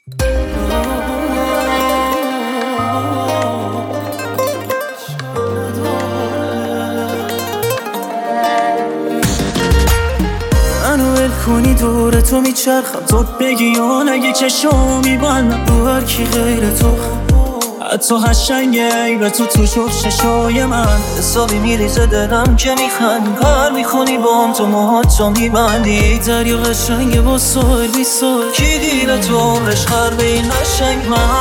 منو ول کنی دور تو میچرخم، تو بگی یا نگی چشمو میبندم رو هر کی غیر تو. حتی قشنگه عیب تو شد چشای من، حسابی میریزه دلم که میخند. کار میخونی با هم تو موهاتو میبندی، دریا قشنگه با ساحل بی ساحل. کی دیده تو عمرش خرده این قشنگ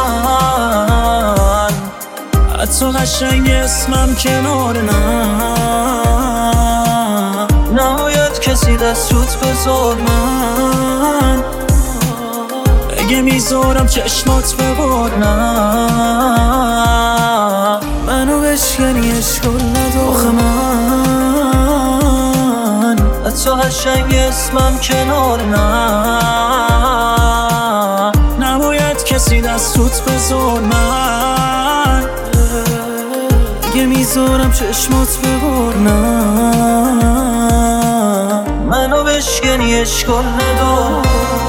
من؟ حتی قشنگ اسمم کنار نباید کسی دست روت بذار من بگه میذارم چشمات ببار. منو بشکنی اشکال نداره آخه من حتی قشنگ اسمم کنار نباید کسی دست روت بذار من بگه میذارم چشمات ببار. منو بشکنی اشکال نداره.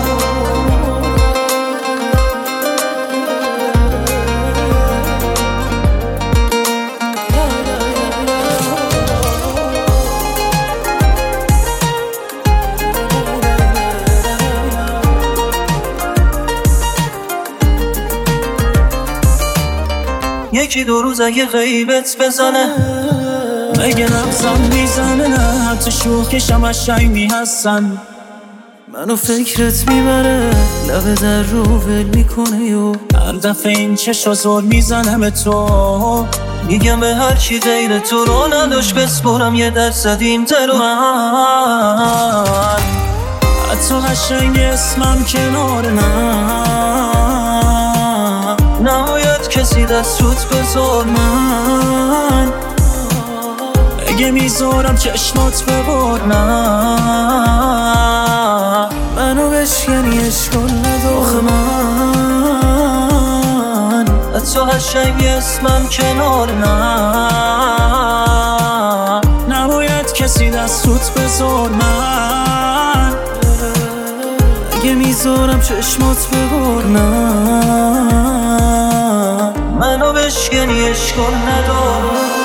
یکی دو روز اگه غیبت بزنه مگه نبزم میزنه؟ نه حتی شوخیشم قشنگی هستن. منو فکرت میبره لبه در رو ول میکنه و هر دفعه این چشا زور میزنه به تو. میگم به هر کی غیر تو رو نداشت بسپرم یه درصد این دل من. حتی قشنگ اسمم کنار نباید کسی دست روت بذار من بگه میذارم چشمات ببار. منو بشکنی اشکال نداره آخه من حتی قشنگ اسمم کنار نباید کسی دست روت بذار من بگه میذارم چشمات ببار. منو بشکنی اشکال نداره.